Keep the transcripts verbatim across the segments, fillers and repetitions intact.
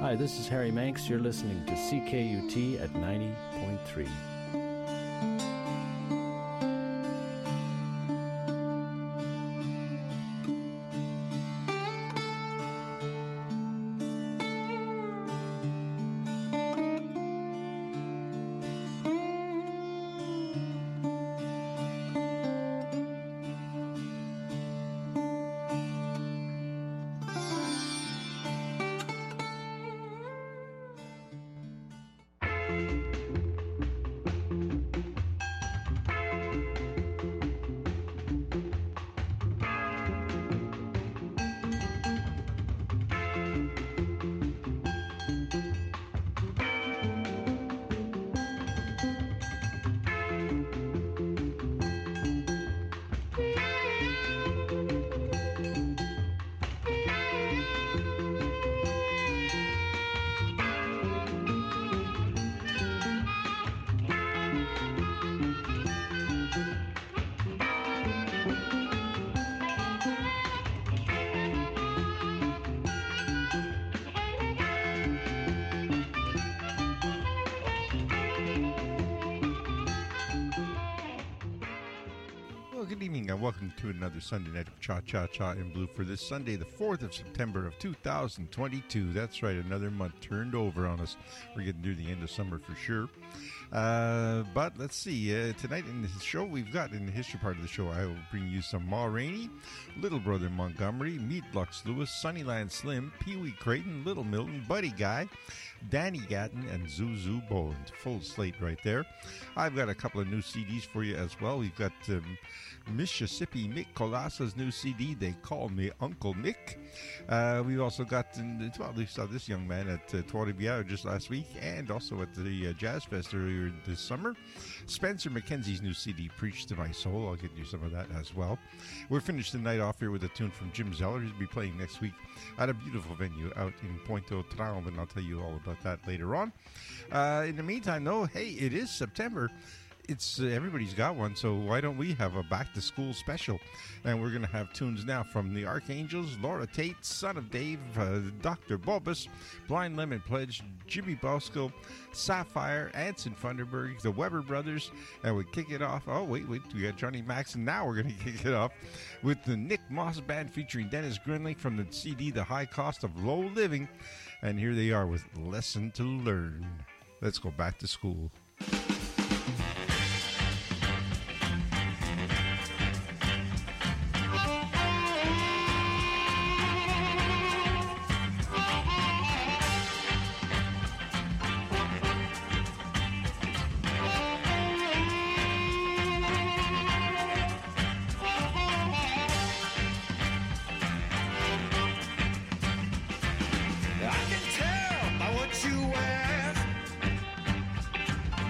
Hi, this is Harry Manx. You're listening to C K U T at ninety point three. Welcome to another Sunday night of Cha Cha Cha in Blue for this Sunday, the fourth of September of two thousand twenty-two. That's right, another month turned over on us. We're getting near the end of summer for sure. Uh, but let's see, uh, tonight in the show, we've got in the history part of the show, I will bring you some Ma Rainey, Little Brother Montgomery, Meet Lux Lewis, Sunnyland Slim, Pee Wee Creighton, Little Milton, Buddy Guy, Danny Gatton, and Zuzu Boland. Full slate right there. I've got a couple of new C Ds for you as well. We've got um, Mississippi Mick Colasa's new C D, They Call Me Uncle Mick. Uh, we've also got, well, we saw this young man at uh, Trois Rivières just last week, and also at the uh, Jazz Fest earlier this summer. Spencer McKenzie's new C D, Preach to My Soul. I'll get you some of that as well. We're finished the night off here with a tune from Jim Zeller, who'll be playing next week at a beautiful venue out in Pointe-aux-Trembles, and I'll tell you all about that later on. Uh, in the meantime, though, hey, it is September. It's uh, everybody's got one, so why don't we have a back-to-school special? And we're going to have tunes now from the Archangels, Laura Tate, Son of Dave, uh, Doctor Bulbous, Blind Lemon Pledge, Jimmy Bosco, Sapphire, Anson Funderburg, the Weber Brothers, and we kick it off. Oh, wait, wait, we got Johnny Max, and now we're going to kick it off with the Nick Moss Band featuring Dennis Grinling from the C D, The High Cost of Low Living. And here they are with Lesson to Learn. Let's go back to school. I can tell by what you wear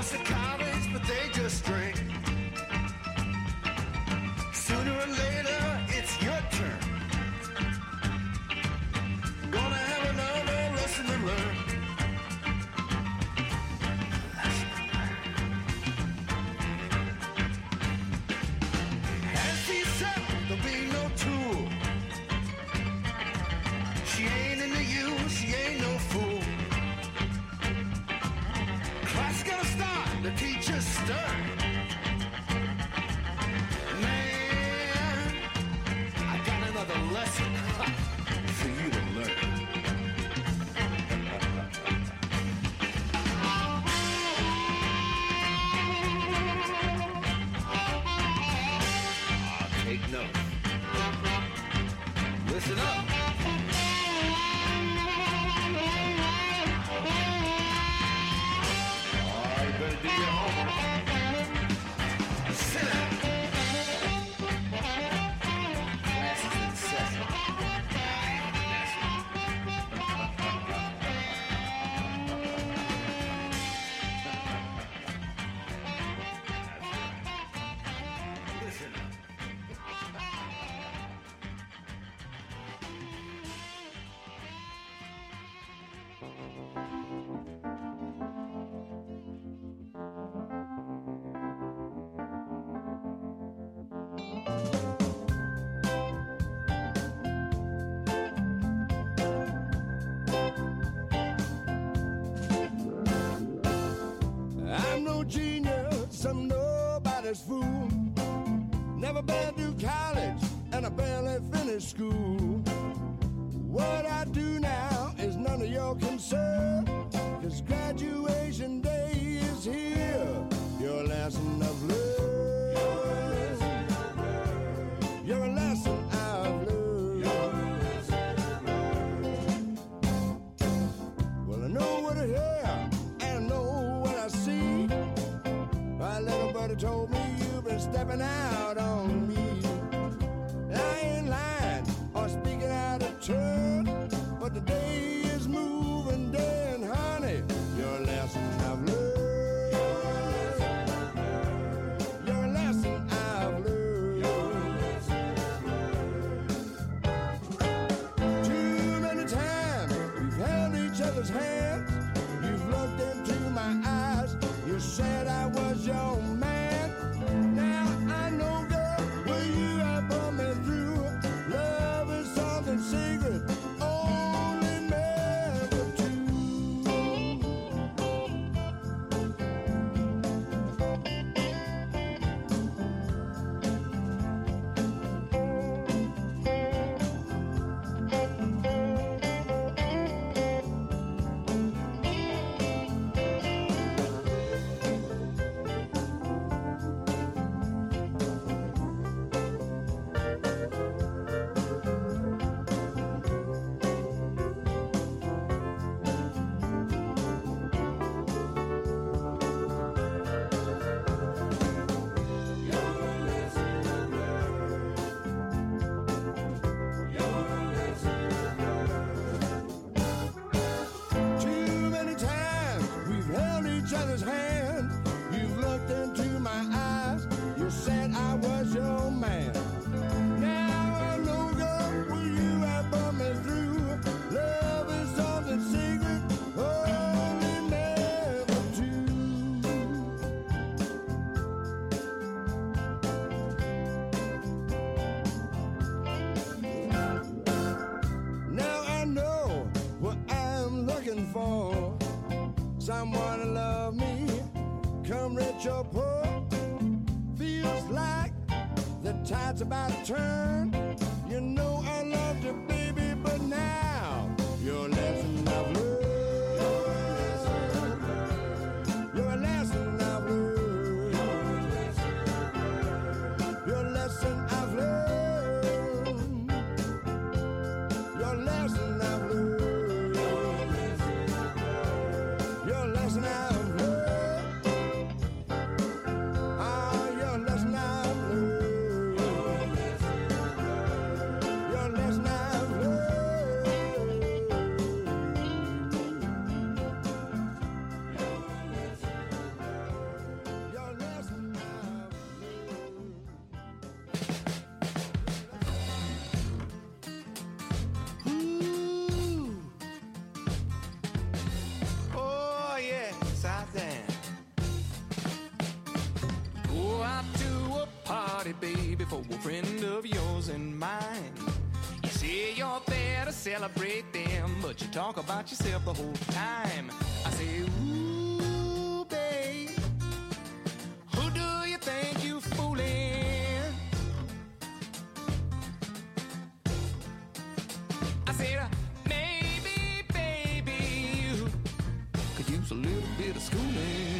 pass the college, but they just drink. Sooner or later, it's your turn. Gonna have another lesson to learn. Lesson to learn. As he said, there'll be no tool. She ain't into you, she ain't no fool. Class gonna start, the teacher's stern. Man, I got another lesson for you to learn. Ah, take note. Listen up. Better do your homework. Sit down. Class is in session. Listen up. I'm no genius, I'm nobody's fool. Never been to college, and I barely finished school. What I do now is none of your concern, 'cause graduation day is here. Your lesson of love. You're a lesson I've learned. Well, I know what I hear, and I know what I see. My little buddy told me you've been stepping out on me. I ain't lying or speaking out of turn, but the day is moving day, and honey, your lesson I've learned. You're a lesson I've learned. Too many times we've held each other's hands. You've looked into my eyes. You said I was your man. Now I know, girl, where you have put me through. Love is something secret, only meant for two. Too many times we've held each other's hand. You've looked into my eyes. You said I was your man. Now I know, girl, where you have put me through. Love is something secret, only meant for two. Now I know what I'm looking for. Someone to love me, come rich or poor. Feels like the tide's about to turn. You know I loved you, baby, but now your lesson I've learned. You're a lesson I've learned. Your lesson I've learned. Your lesson I've learned. Your lesson I've learned. Ah, your lesson I've learned. Your lesson I've learned. baby, for a friend of yours and mine. You say you're there to celebrate them, but you talk about yourself the whole time. I say, ooh, babe, who do you think you fooling? I said, maybe, baby, you could use a little bit of schooling.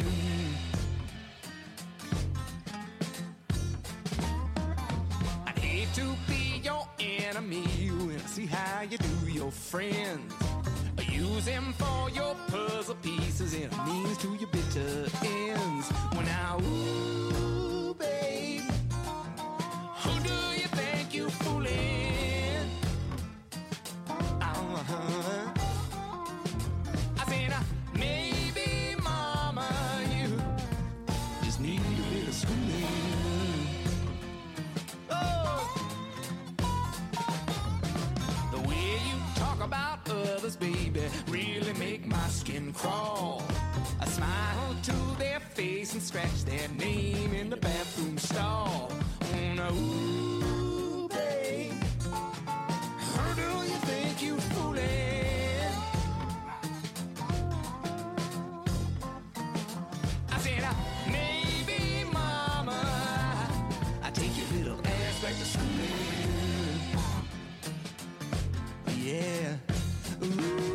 I'd hate to be your enemy when I see how you do your friends. Use them for your puzzle pieces and a means to your bitter ends. When I, ooh, babe, who do you think you fooling? Uh-huh. I said, uh, maybe, mama, you just need a bit of schooling. Oh, the way you talk about others, baby, really make my skin crawl. I smile to their face and scratch their name in the bathroom stall. Oh, no, ooh, babe, who do you think you fooling? I said, uh, maybe, mama, I take your little ass back to school. Yeah. Ooh.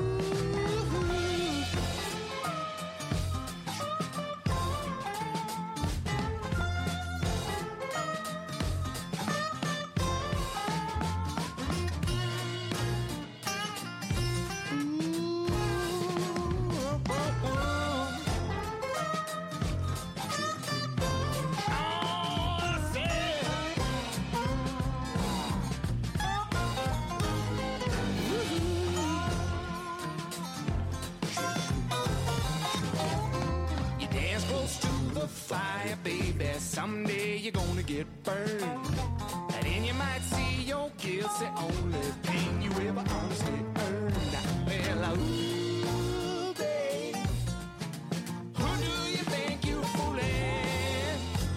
Fire, baby, someday you're gonna get burned. And then you might see your guilt's the only thing you ever honestly earned. Well, ooh, babe, who do you think you're fooling?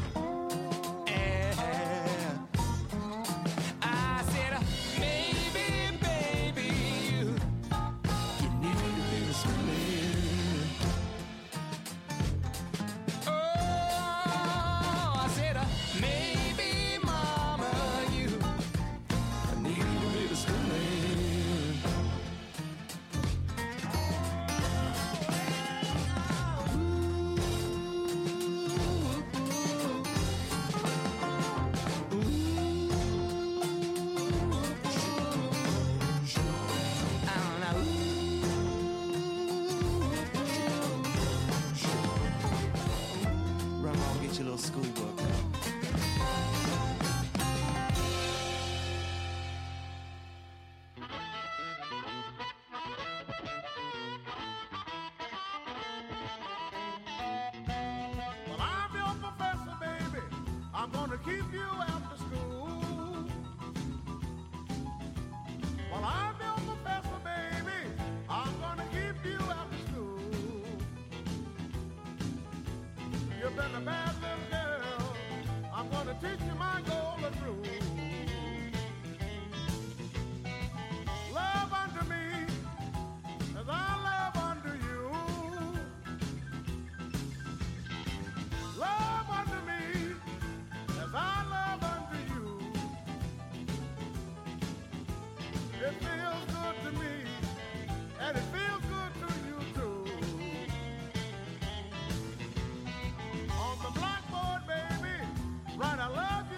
Yeah. I said, maybe, baby, you, you need a little schooling. Keep you after school. Well, I'm your professor, baby. I'm gonna keep you after school. You've been a bad little girl. I'm gonna teach you my golden rule. Love unto me as I love unto you. Love unto me as I love unto you. It feels good to me, and it feels good to you too. On the blackboard, baby, write I love you.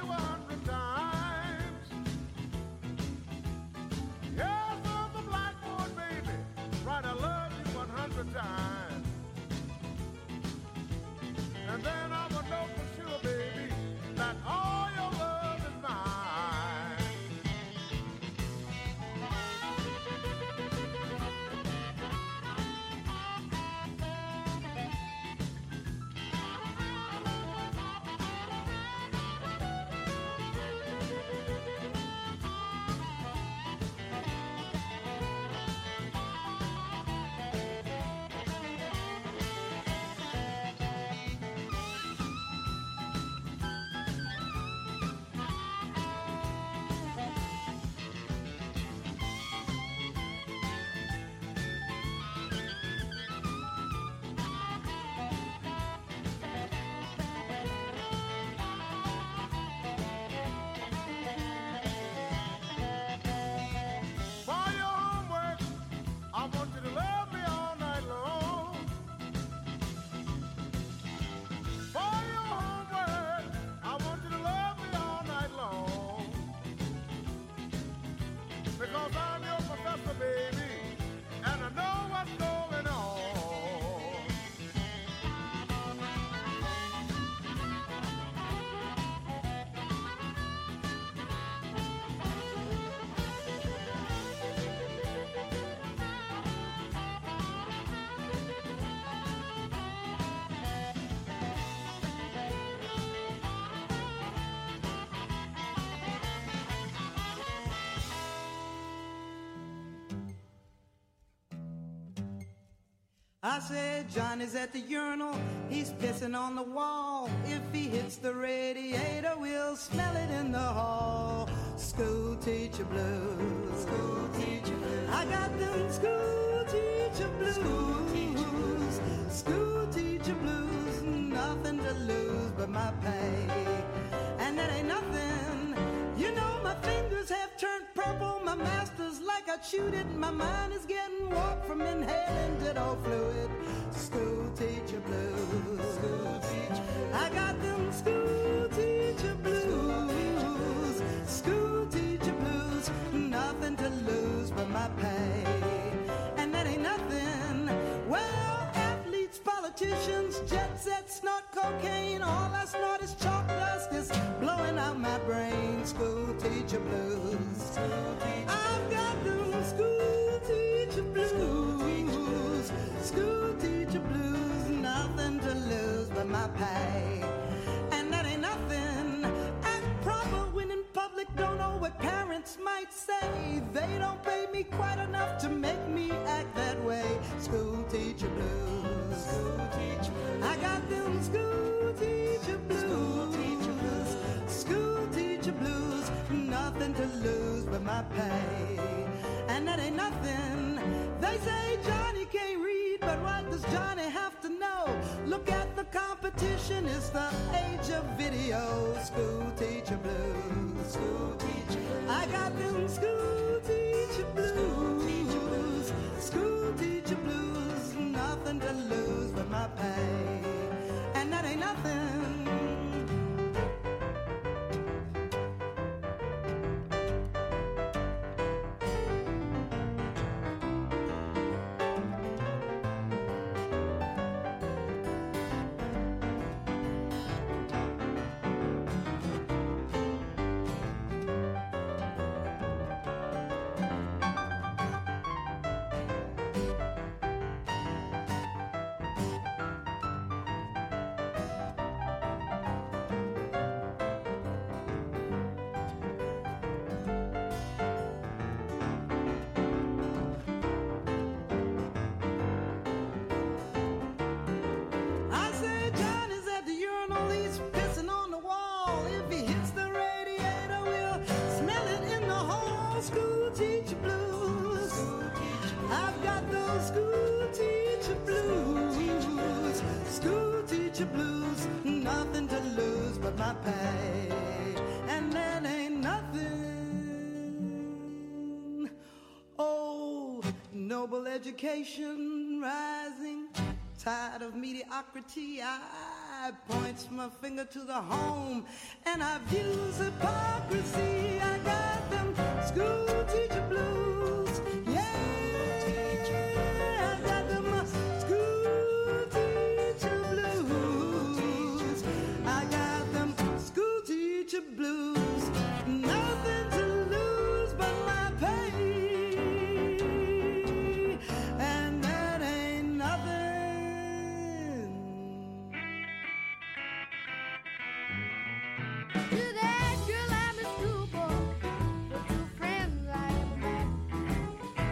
I said Johnny's at the urinal, he's pissing on the wall. If he hits the radiator, we'll smell it in the hall. School teacher blues, school teacher blues. I got them school teacher blues, school teacher blues, school teacher blues. Nothing to lose but my pay, and that ain't nothing. You know my fingers have turned purple, my master's like I chewed it. My mind is getting warped from inhaling ditto fluid. School teacher blues, school teacher blues. I got them school teacher blues, school teacher blues. Nothing to lose but my pay, and that ain't nothing. Well, athletes, politicians, jet sets, snort cocaine. All I snort is chalk dust, it's blowing out my brain. School teacher blues, school teacher. I've got them school teacher blues, school teacher blues, school teacher blues. Nothing to lose but my pay, and that ain't nothing. Act proper when in public, don't know what parents might say. They don't pay me quite enough to make me act that way. School teacher blues, school teacher blues. I got them school teacher blues, school teacher blues, school teacher blues. Nothing to lose but my pay, and that ain't nothing. They say Johnny can't read, but what does Johnny have to know? Look at the competition, it's the age of video. School teacher blues, school teacher blues. I got them school teacher blues, school teacher blues, school teacher blues. Nothing to lose but my pay, and that ain't nothing. School teacher blues, I've got those school teacher blues, school teacher blues. Nothing to lose but my pay, and that ain't nothing. Oh, noble education rising, tired of mediocrity. I points my finger to the home, and I views hypocrisy. I got them school teacher blues, yeah, I got them uh, school teacher blues. I got them school teacher blues. Nothing to lose but my pay, and that ain't nothing. To that girl I'm a schoolboy, with two friends I ever met.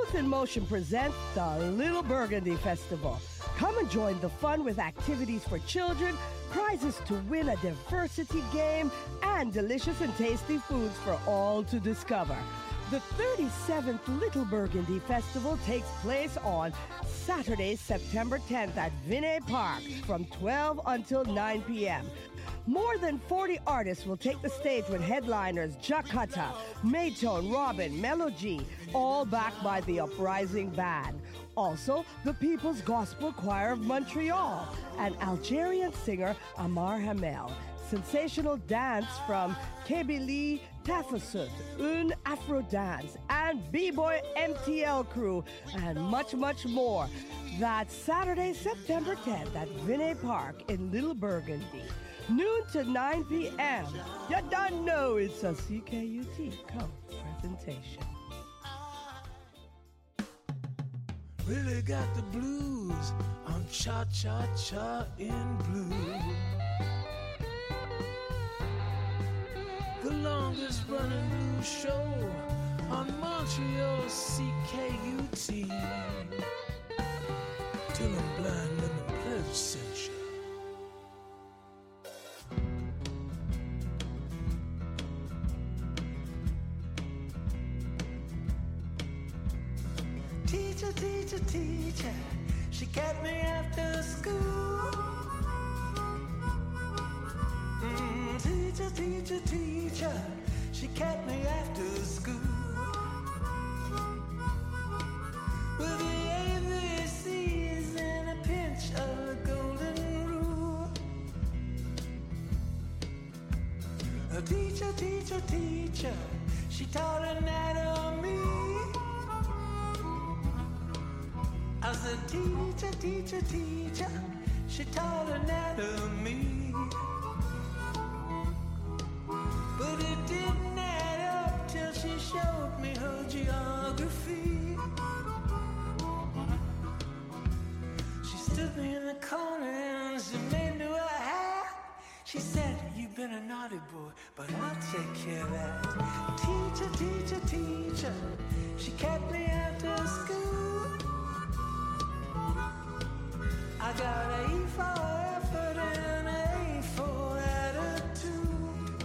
Youth in Motion presents the Little Burgundy Festival. Come and join the fun with activities for children, prizes to win, a diversity game, and delicious and tasty foods for all to discover. The thirty-seventh Little Burgundy Festival takes place on Saturday, September tenth at Vinay Park from twelve until nine p.m. More than forty artists will take the stage with headliners Jakata, Maytone, Robin, Melo G, all backed by the Uprising Band. Also, the People's Gospel Choir of Montreal and Algerian singer Amar Hamel. Sensational dance from Kabylie Tafasut, Un Afro Dance, and B-Boy M T L Crew, and much, much more. That's Saturday, September tenth at Vinay Park in Little Burgundy. Noon to nine p.m. You don't know it's a C K U T Code presentation. Really got the blues on Cha-Cha-Cha in Blue. The longest running blues show on Montreal C K U T. Till I'm blind, let me pledge censure. Teacher, teacher, teacher, she kept me after school. Mm, teacher, teacher, teacher, she kept me after school. With the A B Cs and a pinch of the golden rule. A teacher, teacher, teacher, she taught anatomy. I said, teacher, teacher, teacher, she taught anatomy. But it didn't add up till she showed me her geography. She stood me in the corner and she made me wear a hat. She said, you've been a naughty boy, but I'll take care of that. Teacher, teacher, teacher, she kept me after school. I got an E for effort and an A for attitude.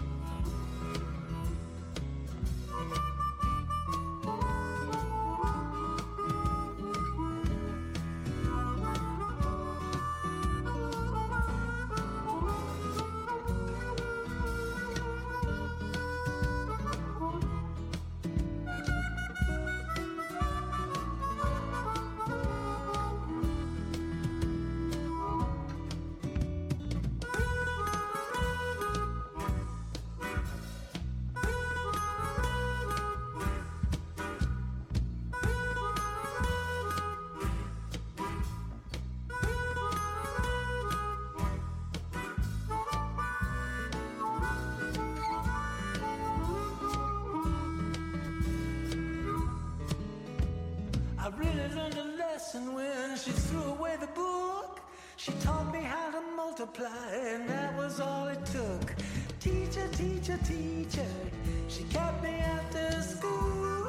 I really learned a lesson when she threw away the book. She taught me how to multiply, and that was all it took. Teacher, teacher, teacher, she kept me after school.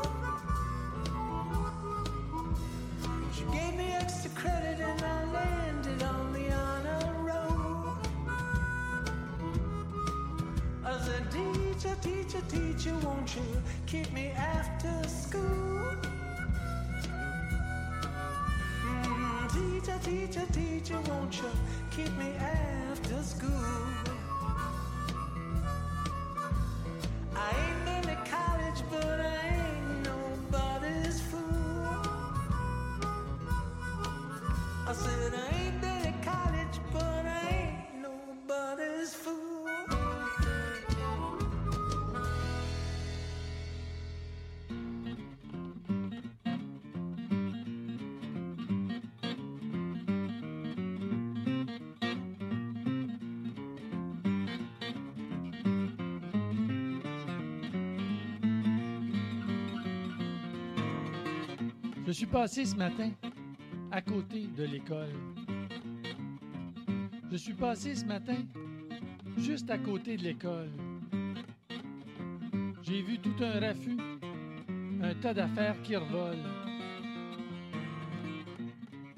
She gave me extra credit and I landed on the honor roll. I said, teacher, teacher, teacher, won't you keep me after school? Teacher, teacher, teacher, won't you keep me after school? I ain't been to college, but I ain't nobody's fool. I said I ain't been to college, but I ain't nobody's fool. Je suis passé ce matin à côté de l'école. Je suis passé ce matin juste à côté de l'école. J'ai vu tout un raffut, un tas d'affaires qui revolent.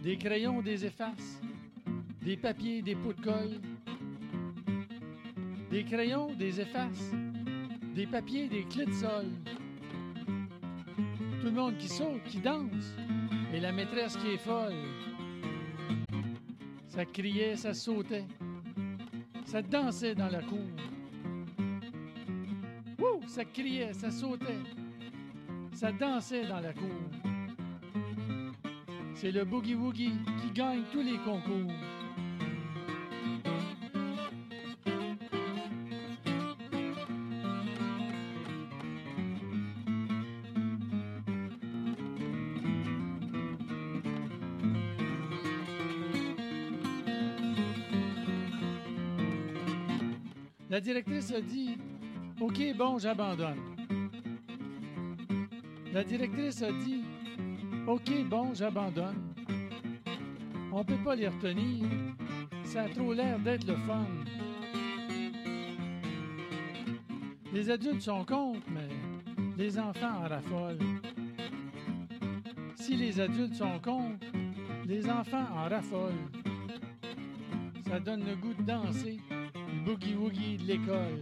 des crayons, des effaces, des papiers, des pots de colle, des crayons, des effaces, des papiers, des clés de sol. Tout le monde qui saute, qui danse, et la maîtresse qui est folle. Ça criait, ça sautait, ça dansait dans la cour. Wouh! Ça criait, ça sautait, ça dansait dans la cour. C'est le boogie-woogie qui gagne tous les concours. La directrice a dit « OK, bon, j'abandonne. » La directrice a dit « OK, bon, j'abandonne. On peut pas les retenir. Ça a trop l'air d'être le fun. Les adultes sont contre, mais les enfants en raffolent. Si les adultes sont contre, les enfants en raffolent. Ça donne le goût de danser. Le boogie-woogie de l'école.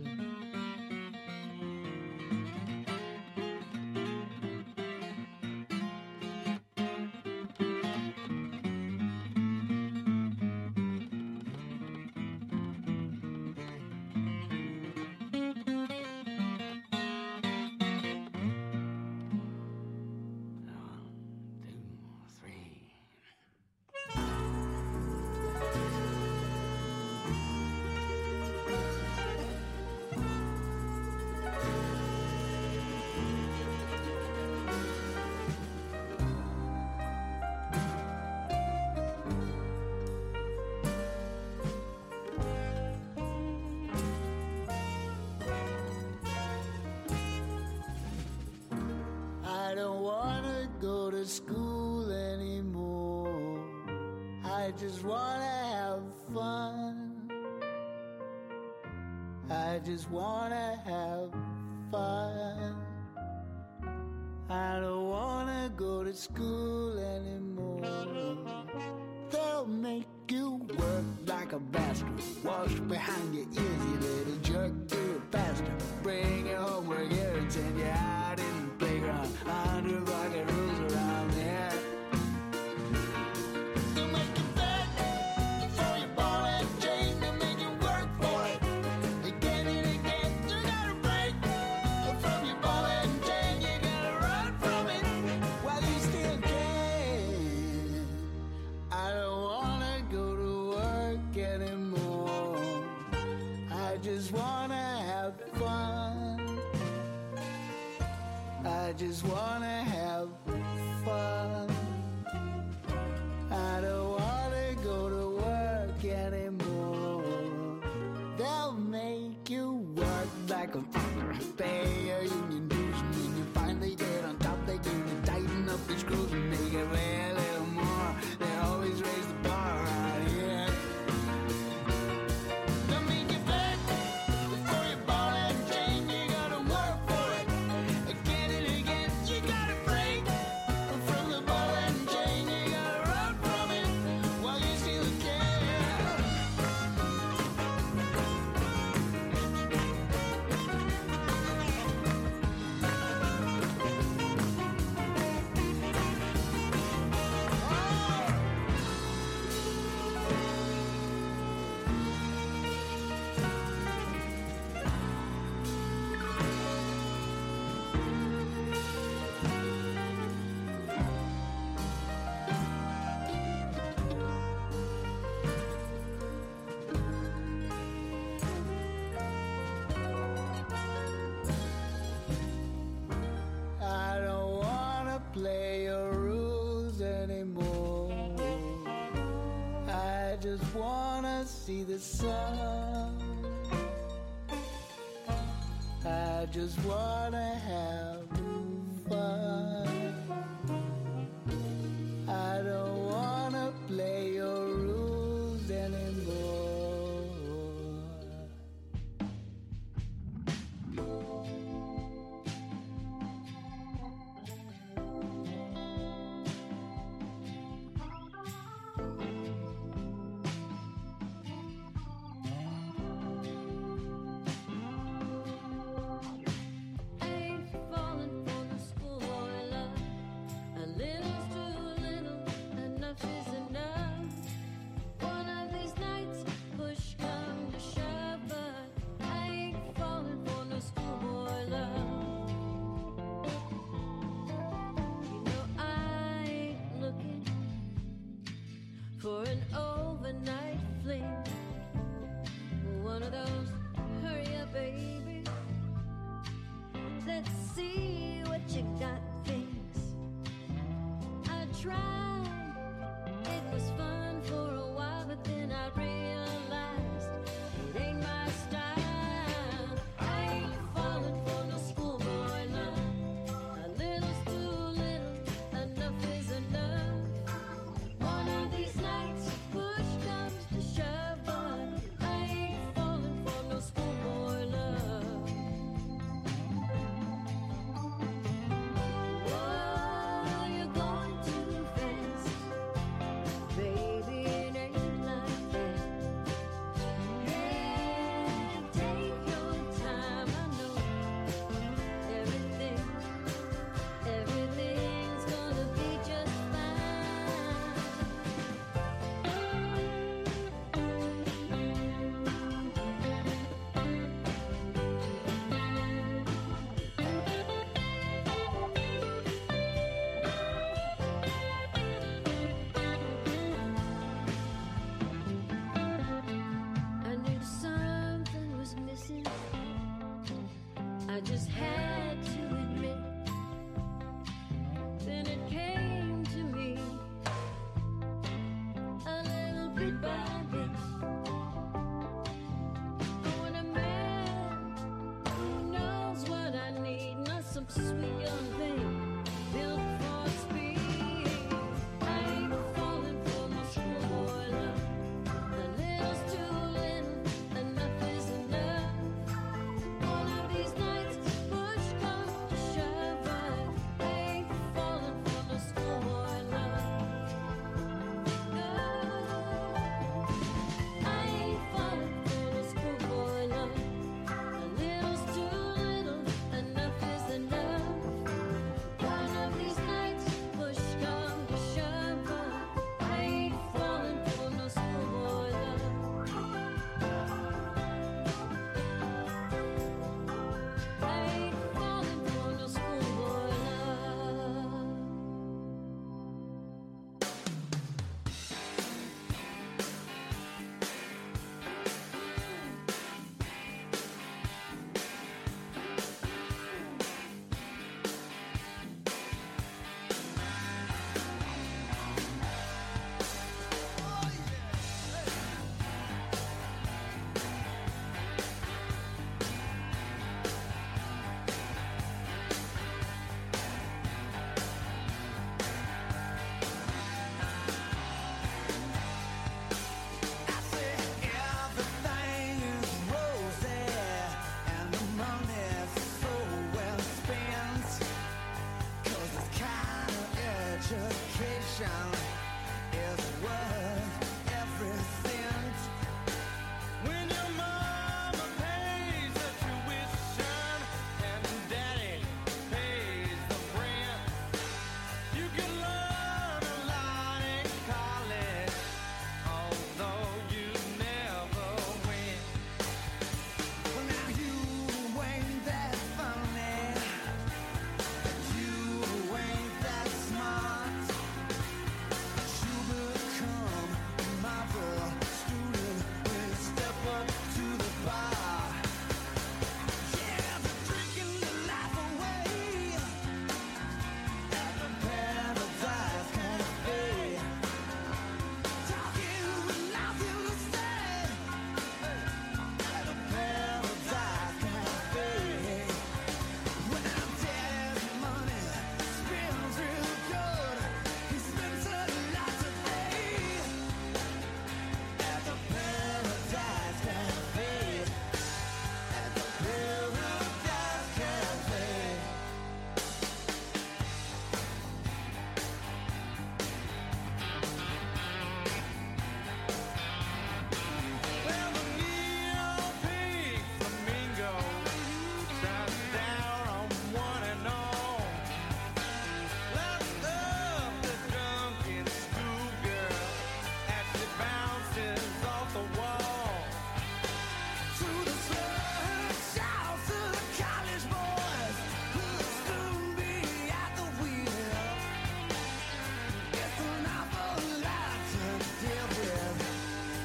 I don't wanna go to school anymore. I just wanna have fun. I just wanna have fun. I don't wanna go to school anymore. They'll make you work like a bastard. Wash behind your ears, you little jerk. Do it faster. Bring your homework here and send you out in the playground. A hundred bucket rules around here. They'll make you beg for your ball and chain. They'll make you work for it again and again. You gotta break from your ball and chain. You gotta run from it while you still can. I don't wanna go to work anymore. I just wanna have fun. I just wanna have fun. I don't wanna go to work anymore. They'll make you work like a pay your union dues, and when you finally get on top, they give you tighten up the screws and make it weigh a little more. They always raise the bar around here. They'll make you beg for your ball and chain. You gotta work for it again and again. You gotta break from the ball and chain. You gotta run from it while you still can. I don't wanna play your rules anymore. I just wanna see the sun. I just wanna have fun. I don't wanna play your rules anymore. for an overnight fling. One of those, hurry up, baby. Let's see what you got things. I tried, it was fun for a while, but then I realized it ain't my style. I ain't falling for no schoolboy love. A little's too little, enough is enough. One of these nights, push comes to shove, but I ain't falling for no schoolboy love. Whoa, you're going too fast, baby, it ain't like that. Hey, take your time, I know everything, everything's gonna be just I knew something was missing. I just had to admit. Then it came to me, a little bit by bit. I want a man who knows what I need, not some sweet young thing built for speed. I ain't falling for no schoolboy love. A little's too little, enough is enough. One of these nights, push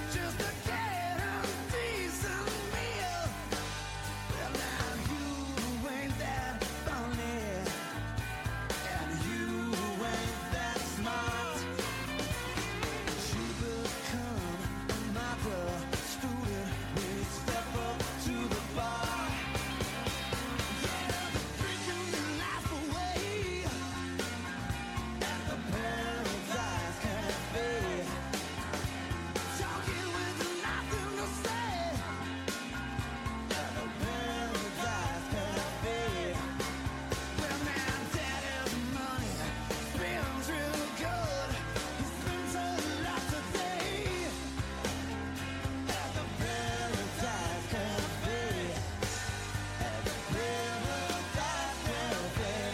just to get a decent meal. Well, now you ain't that funny, and you ain't that smart. You become another student when you step up to the bar. Yeah, drinking your life away at the Paradise Cafe. Talking with nothing to say at the Paradise Cafe. Well, now daddy's money spends real good. He spends a lot today at the Paradise Cafe. At the Paradise Cafe.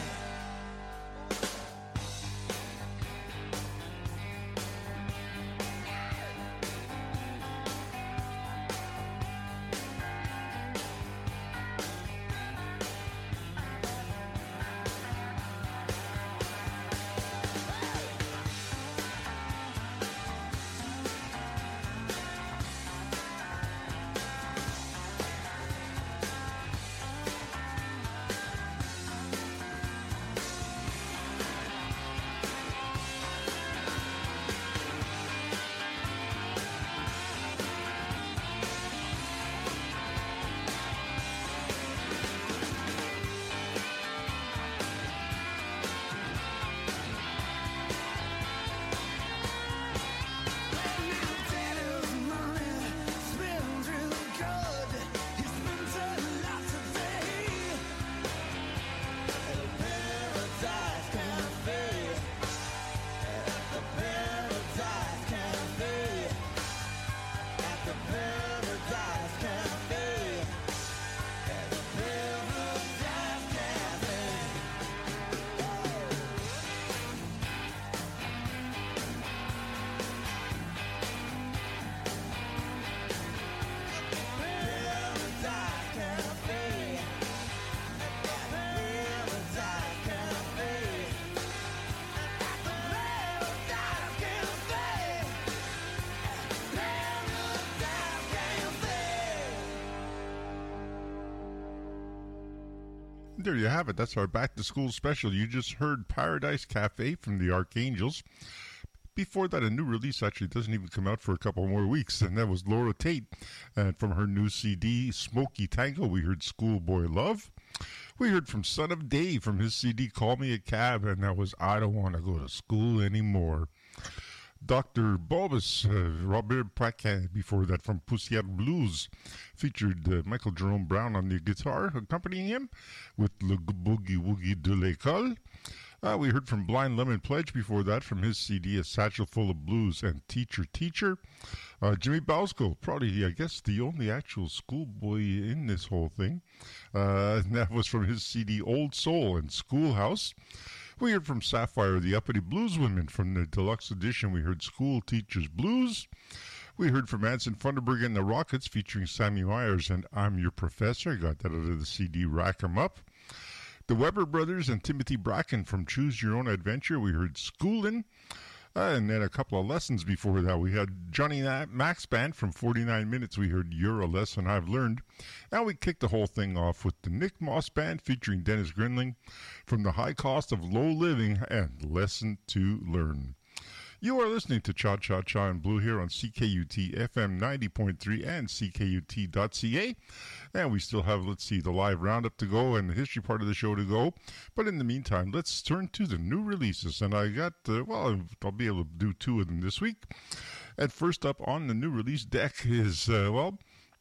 Daddy's money spends real good. He spends a lot today at the Paradise Cafe. At the Paradise Cafe. At the Paradise Cafe. At the Paradise Cafe. Paradise Cafe. At the Paradise Cafe. At the Paradise Cafe. Paradise Cafe. There you have it. That's our back to school special. You just heard Paradise Cafe from the Archangels. Before that, a new release actually doesn't even come out for a couple more weeks, and that was Laura Tate. And from her new C D, Smoky Tango, we heard Schoolboy Love. We heard from Son of Dave from his C D, Call Me a Cab, and that was I Don't Want to Go to School Anymore. Doctor Bulbous, uh, Robert Paquin, before that from Poussière Blues, featured uh, Michael Jerome Brown on the guitar, accompanying him with Le Boogie Woogie de l'École. Uh, we heard from Blind Lemon Pledge before that from his C D, A Satchel Full of Blues and Teacher Teacher. Uh, Jimmy Bowsko, probably, I guess, the only actual schoolboy in this whole thing. Uh, and that was from his C D, Old Soul and Schoolhouse. We heard from Sapphire, the Uppity Blues Women. From the deluxe edition, we heard School Teachers Blues. We heard from Anson Funderburg and the Rockets featuring Sammy Myers and I'm Your Professor. I got that out of the C D, Rack 'em Up. The Weber Brothers and Timothy Bracken from Choose Your Own Adventure. We heard Schoolin'. Uh, and then a couple of lessons before that. We had Johnny Max Band from forty-nine minutes. We heard You're a Lesson I've Learned. And we kicked the whole thing off with the Nick Moss Band featuring Dennis Grinling from The High Cost of Low Living and Lesson to Learn. You are listening to Cha Cha Cha in Blue here on C K U T F M ninety point three and C K U T dot C A. And we still have, let's see, the live roundup to go and the history part of the show to go. But in the meantime, let's turn to the new releases. And I got, uh, well, I'll be able to do two of them this week. And first up on the new release deck is, uh, well,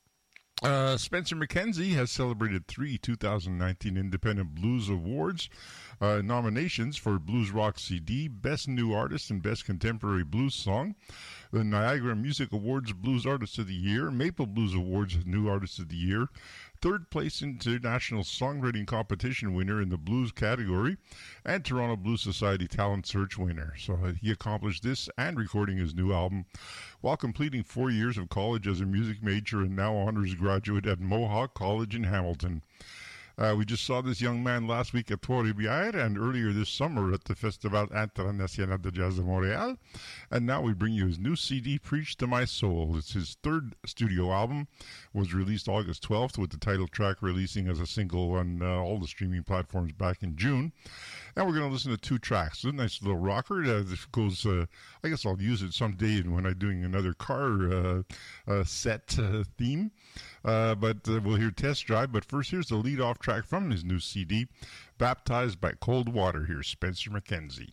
uh, Spencer McKenzie has celebrated three two thousand nineteen Independent Blues Awards uh, nominations for Blues Rock C D, Best New Artist and Best Contemporary Blues Song. The Niagara Music Awards Blues Artist of the Year, Maple Blues Awards New Artist of the Year, third place International Songwriting Competition winner in the blues category, and Toronto Blues Society Talent Search winner. So uh, he accomplished this and recording his new album while completing four years of college as a music major and now honors graduate at Mohawk College in Hamilton. Uh, we just saw this young man last week at Trois-Rivières and earlier this summer at the Festival International de Jazz de Montréal. And now we bring you his new C D, Preach to My Soul. It's his third studio album, was released August twelfth with the title track releasing as a single on uh, all the streaming platforms back in June. And we're going to listen to two tracks. It's a nice little rocker. Uh, this goes, uh, I guess I'll use it someday when I'm doing another car uh, uh, set uh, theme. Uh, but uh, we'll hear Test Drive. But first, here's the lead-off track from his new C D, Baptized by Cold Water. Here's Spencer McKenzie.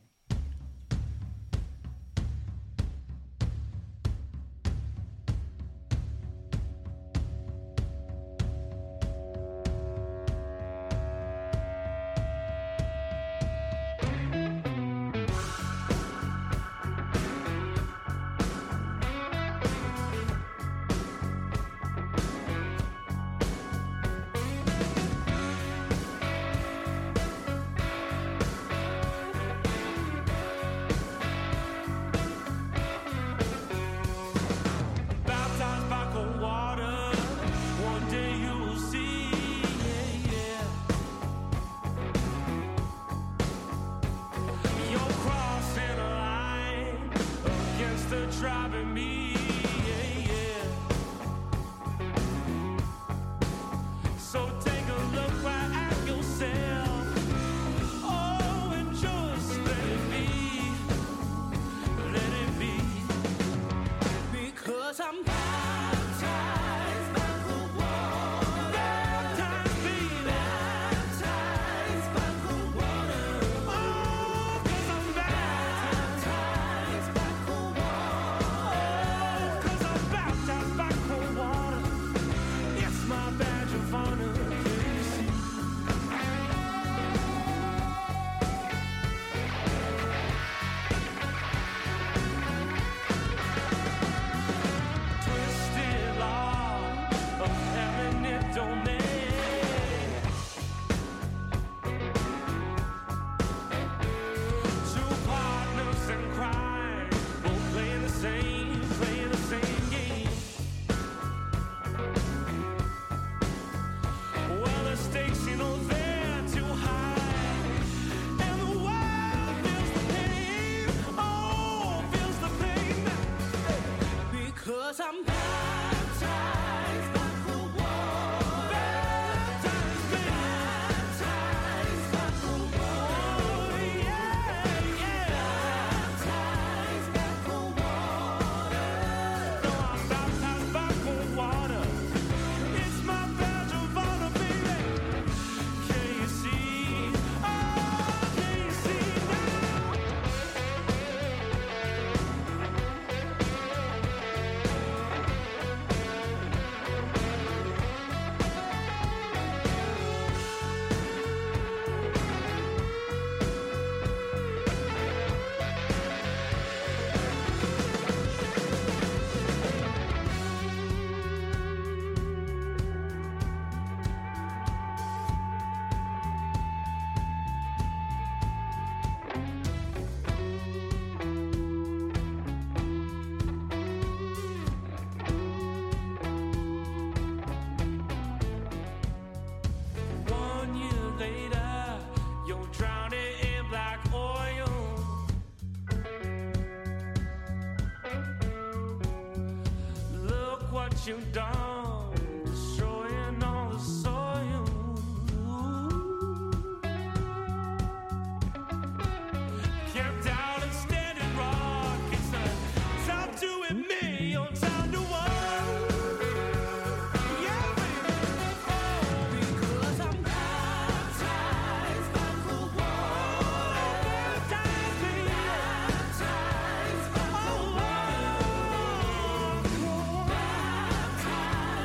You done destroying all the soil. Kept out and standing rock. It's a time to admit your time to walk. Yeah, baby. Oh, because I'm baptized by cold water. Baptized, baby. Baptized by cold water.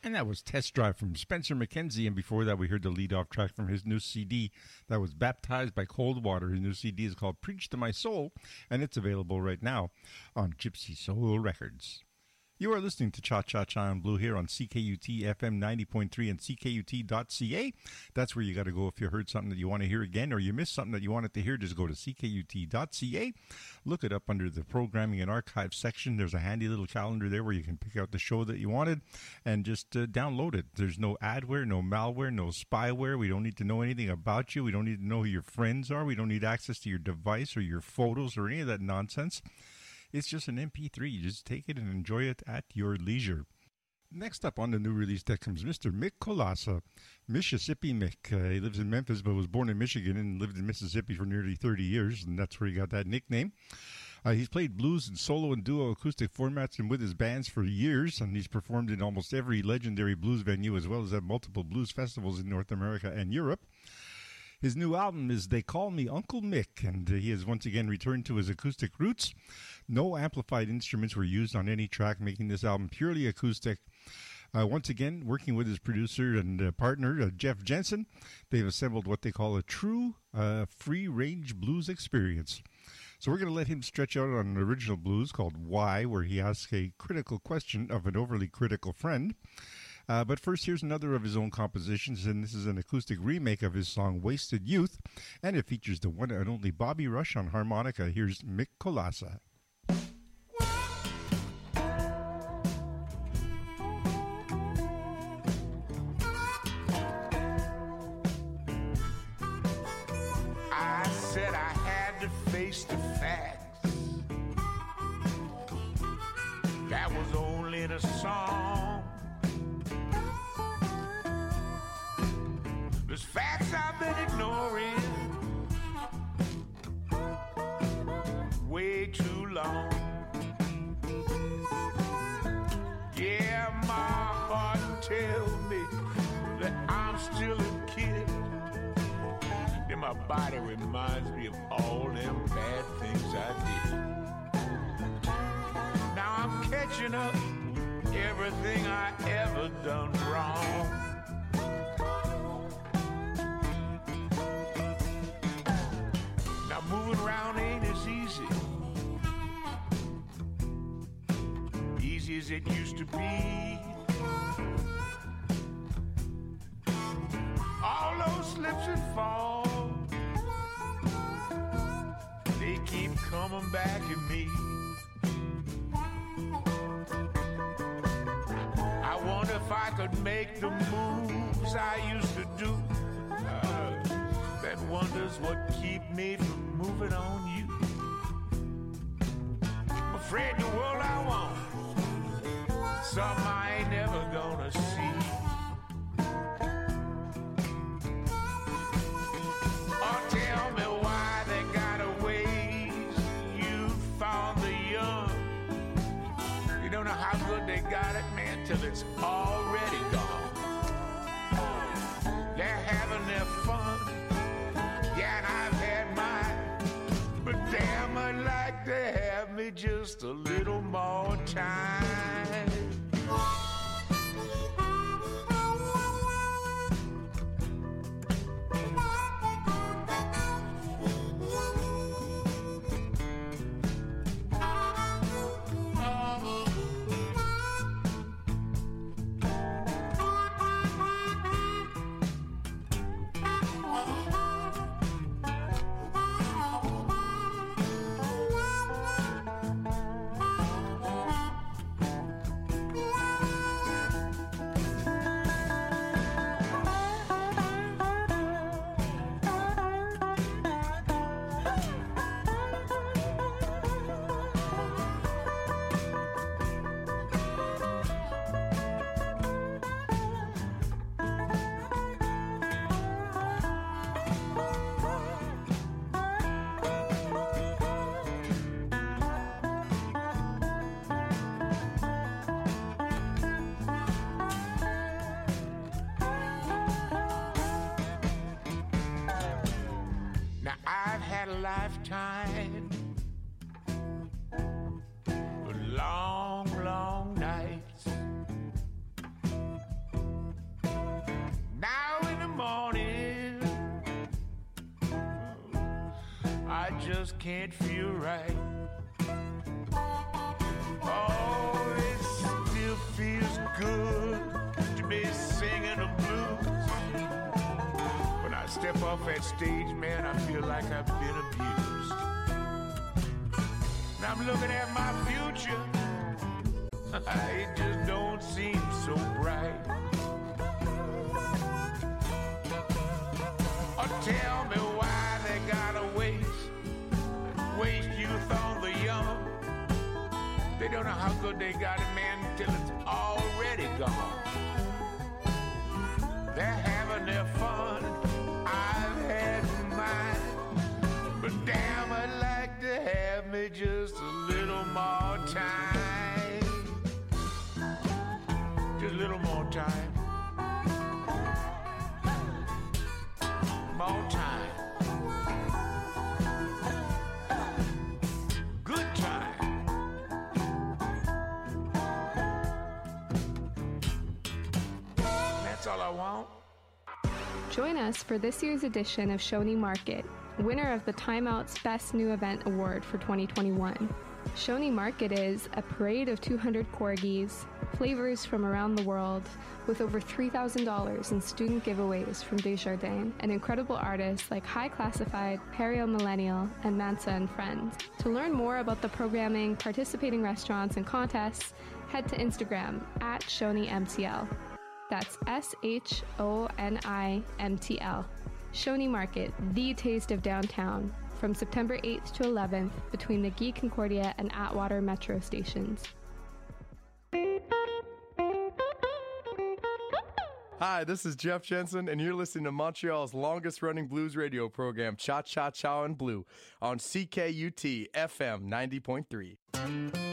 And that was Test Drive from Spencer McKenzie. And before that, we heard the lead-off track from his new C D that was Baptized by Cold Water. His new C D is called Preach to My Soul, and it's available right now on Gypsy Soul Records. You are listening to Cha Cha Cha on Blue here on C K U T F M ninety point three and C K U T dot C A. That's where you got to go if you heard something that you want to hear again or you missed something that you wanted to hear. Just go to C K U T dot C A. Look it up under the Programming and Archives section. There's a handy little calendar there where you can pick out the show that you wanted and just uh, download it. There's no adware, no malware, no spyware. We don't need to know anything about you. We don't need to know who your friends are. We don't need access to your device or your photos or any of that nonsense. It's just an M P three. You just take it and enjoy it at your leisure. Next up on the new release deck comes Mister Mick Kolassa, Mississippi Mick. Uh, he lives in Memphis but was born in Michigan and lived in Mississippi for nearly thirty years, and that's where he got that nickname. Uh, he's played blues in solo and duo acoustic formats and with his bands for years, and he's performed in almost every legendary blues venue as well as at multiple blues festivals in North America and Europe. His new album is They Call Me Uncle Mick, and uh, he has once again returned to his acoustic roots. No amplified instruments were used on any track, making this album purely acoustic. Uh, once again, working with his producer and uh, partner, uh, Jeff Jensen, they've assembled what they call a true uh, free-range blues experience. So we're going to let him stretch out on an original blues called Why, where he asks a critical question of an overly critical friend. Uh, but first, here's another of his own compositions, and this is an acoustic remake of his song Wasted Youth, and it features the one and only Bobby Rush on harmonica. Here's Mick Kolassa. I said I had to face the facts. That was only the song. There's facts I've been ignoring way too long. Yeah, my heart tells me that I'm still a kid. And my body reminds me of all them bad things I did. Now I'm catching up everything I ever done wrong. Now moving around ain't as easy, easy as it used to be. All those slips and falls, they keep coming back at me. I wonder if I could make the moves I used to do. Uh, that wonders what keep me from moving on you. I'm afraid the world I want, something I ain't never gonna see. Or tell me why they gotta waste youth for the young. You don't know how good they got it, man, till it's already gone. They're having their fun, yeah, and I've had mine, but damn, I'd like to have me just a little more time. Lifetime, but long, long nights. just can't feel right. Oh, it still feels good to be singing the blues. When I step off that stage, man, I feel like I've been abused. And I'm looking at my future, it just don't seem so bright. Oh, tell me why they gotta waste, waste youth on the young. They don't know how good they got it, man, till it's already gone. They're having their fun, I've had mine. But damn, I'd like to have me just a little more time. Just a little more time. More time. Good time. That's all I want. Join us for this year's edition of Shawnee Market, winner of the Time Out's Best New Event Award for twenty twenty-one. Shawnee Market is a parade of two hundred corgis, flavors from around the world, with over three thousand dollars in student giveaways from Desjardins and incredible artists like High Classified, Perio Millennial, and Mansa and Friends. To learn more about the programming, participating restaurants, and contests, head to Instagram at Shawnee M T L. That's S H O N I M T L. Shawnee Market, the taste of downtown, from September eighth to eleventh between the Guy Concordia and Atwater metro stations. Hi, this is Jeff Jensen, and you're listening to Montreal's longest-running blues radio program, Cha Cha Cha and Blue, on C K U T F M ninety point three.